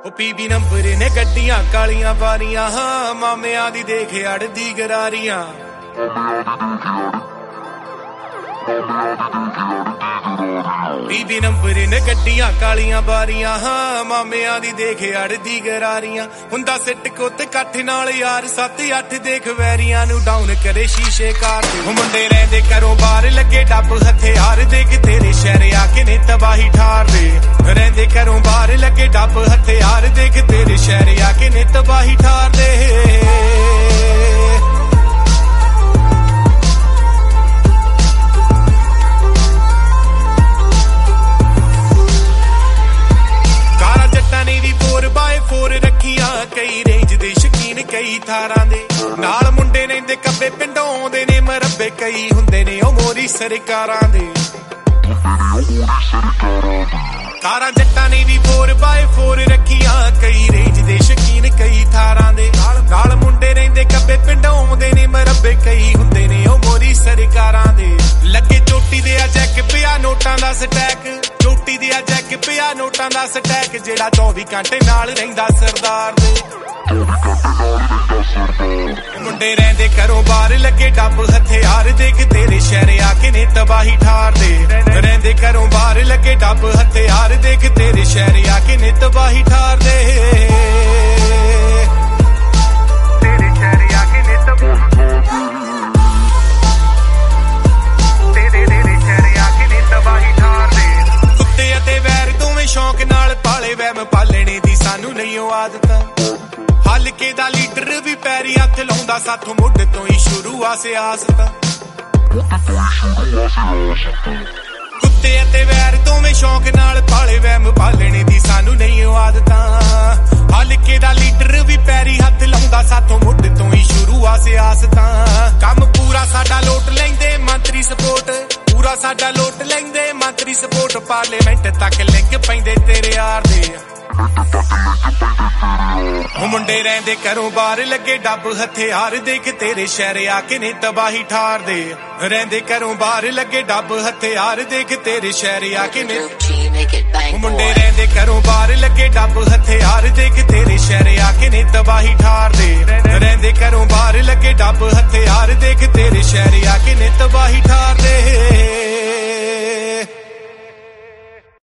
PB number ने गड्डियां कालियां बारियां हाँ मामिया दी देखे अड़दी गरारियां पीबी नंबर ने गड्डियां कालियां बारियां हाँ मामिया दी देखे अड़दी गरारियां हुंदा सिट कुत कठ नाल यार 7-8 देख वैरियां नू डाउन करे शीशे कार ते मुंडे रहिंदे घरों बाहर लगे डब हथियार देख तेरे शहर आके ने तबाही ठार दे रहिंदे घरों बाहर लगे डब हथियार देख तेरे शहर आके ने तबाही ठार दे कई रेंज दे शकीन कई थारां दे नाल मुंडे रहिंदे कब्बे पिंडों आउंदे ने मरब्बे कई हुंदे ने ओ मोरी सरकारां दे कारां जट्टां ने भी 4x4 रखियां कई रेंज दे शकीन कई थारां दे नाल मुंडे रहिंदे कब्बे पिंडों आउंदे ने मरब्बे कई हुंदे ने ओ मोरी सरकारां दे लगे चोटी दे आ जैक पिया नोटां दा स्टैक चोटी दे आ जैक पिया नोटां दा स्टैक जेड़ा 24 घंटे नाल रहिंदा सरदार दे मुंडे रहिंदे घरों बाहर लगे डब हथियार देख तेरे शहर आके ने तबाही ठार दे रहिंदे घरों बाहर लगे डब हथियार देख तेरे शहर आके ने तबाही ठार दे तेरे शहर आके ने तबाही शौक नाल पाले वैम पालने दी सानू नहीं आदत हलके दा लीडर भी पैरी हथ लाउंदा साथों मुड तो ही शुरू आसे आसता कुत्ते अते वैर दोवें शौक नाल पाले वैम पालने दी सानू नहीं आदत हलके दा लीडर भी पैरी हथ लाउंदा साथों मुड तो ही शुरू आसे आसता काम पूरा साडा लोट लैंदे मंत्री सपोर्ट पूरा साडा लोट लैंदे मंत्री सपोर्ट पार्लीमेंट तक लिंक पैंदे तेरे यार दे मुंडे रहिंदे घरों बाहर लगे डब हथियार देख तेरे शहर आके ने तबाही ठार दे रहिंदे घरों बाहर लगे डब हथियार देख तेरे शहर आके ने मुंडे रहिंदे घरों बाहर लगे डब हथियार देख तेरे शहर आके ने तबाही ठार दे रहिंदे घरों बाहर लगे डब हथियार देख तेरे शहर आके ने तबाही ठार